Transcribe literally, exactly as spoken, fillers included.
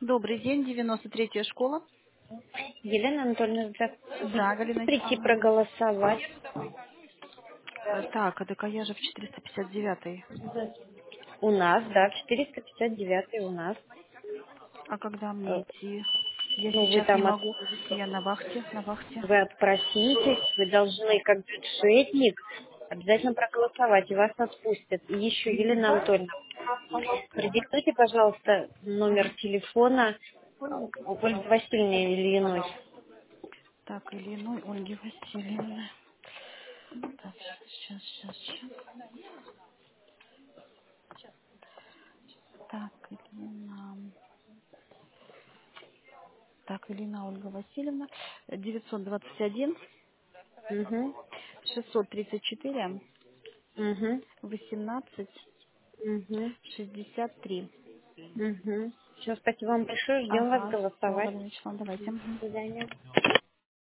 Добрый день, девяносто третья школа. Елена Анатольевна, Да, здравствуйте. Галина Прийти Александровна. проголосовать. Э, Так, а так а я же в четыреста пятьдесят девятой. У нас, да, в четыреста пятьдесят девять у нас. А когда Э, мне идти? Я Ну, вы сейчас не там от- могу. Я на вахте, на вахте. вы отпроситесь, вы должны, как бюджетник, обязательно проголосовать, и вас отпустят. И еще, Елена Анатольевна, продиктуйте, пожалуйста, номер телефона э, Ольги Васильевны Ильиной. Так, Ильиной Ольги Васильевны. Так, сейчас, сейчас, сейчас. Так, Ильина. Так, Ильина Ольга Васильевна. девятьсот двадцать один, Угу, шестьсот тридцать четыре, угу, восемнадцать, угу, шестьдесят три. угу. Все, спасибо вам большое, ждем вас Ага, все, голосовать. Галина Вячеславовна, давайте. До Мгм. свидания.